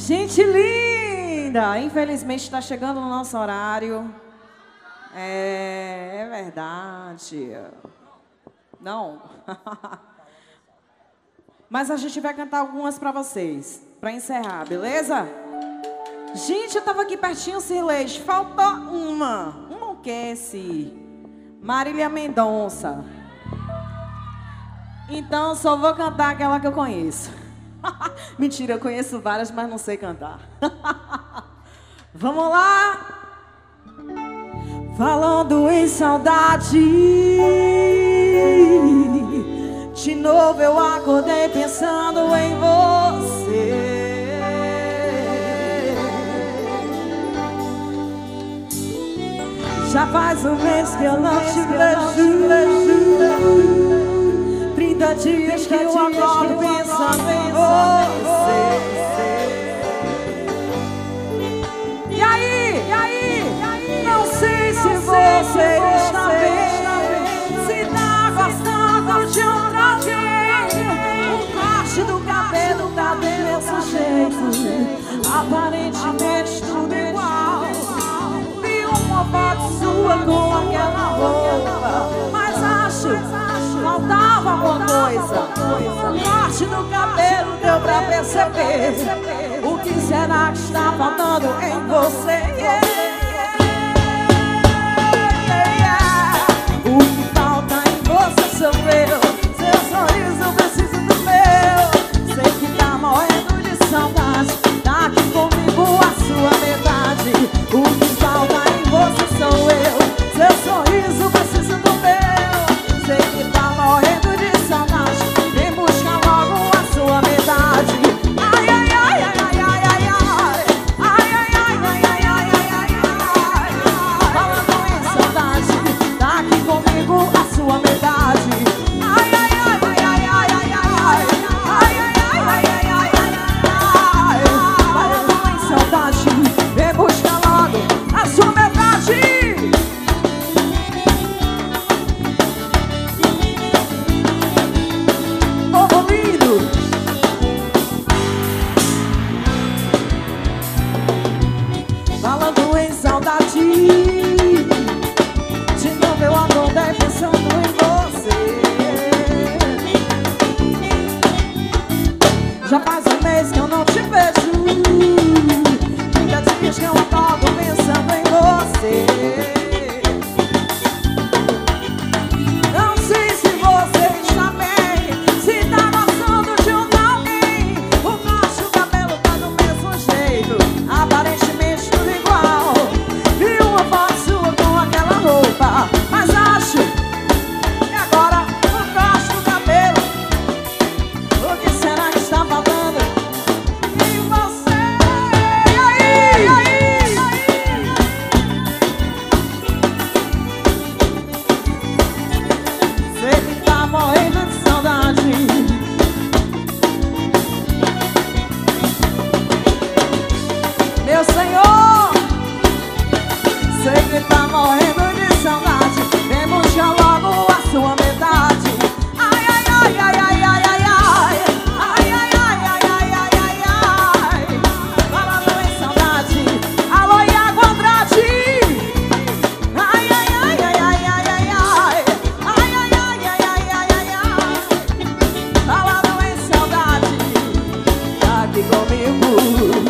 Gente linda! Infelizmente está chegando no nosso horário. É verdade. Não. Mas a gente vai cantar algumas para vocês, para encerrar, beleza? Gente, eu tava aqui pertinho, Cirlete. Falta uma. Uma esquece. Marília Mendonça. Então, só vou cantar aquela que eu conheço. Mentira, eu conheço várias, mas não sei cantar. Vamos lá! Falando em saudade, de novo eu acordei pensando em você. Já faz um mês que eu não te vejo. 30 dias que eu acordo pensando em você. E aí? Não sei se você está bem, se tá gostando de outra alguém. O corte do cabelo tá do mesmo jeito, aparentemente tudo igual. Vi uma foto sua com aquela roupa, mas acho faltava alguma coisa. O corte do cabelo deu pra perceber. O que será que está faltando em você? O que falta em você sou eu. Seu sorriso preciso do meu. Sei que tá morrendo de saudade. Tá aqui comigo a sua metade. O que falta em você sou eu. Seu sorriso preciso do meu. Sei que tá morrendo de saudade. Vem buscar logo a sua metade. Ai, ai, ai, ai, ai, ai, ai. Ai, ai, ai, ai, ai, ai, ai, ai. Falando em saudade, tá aqui comigo a sua metade. Ai, ai, ai, ai, ai, ai, ai, ai. Ai, ai, ai, ai, ai, ai, ai. Falando em saudade, vem buscar logo a sua metade. Falando em saudade, de novo eu acordei pensando em você. Já faz um mês que eu não te vejo. 30 dias que eu acordo pensando em você. Não sei se você está bem, se tá gostando de outro alguém. O corte do cabelo tá do mesmo jeito, aparentemente tudo igual. Vi uma foto sua com aquela roupa, mas acho que agora o corte do cabelo. O que será que está faltando em você? E aí? Sei que tá morrendo de saudade. Meu Senhor, sei que tá morrendo de saudade. Vem buscar logo a sua metade. Ai, ai, ai, ai, ai, ai, ai, ai. Ai, ai, ai, ai, ai, ai, ai, ai. Falando em saudade, alô, Iago Andrade. Ai, ai, ai, ai, ai, ai, ai, ai. Ai, ai, ai, ai, ai, ai, ai, ai. Falando em saudade, tá aqui comigo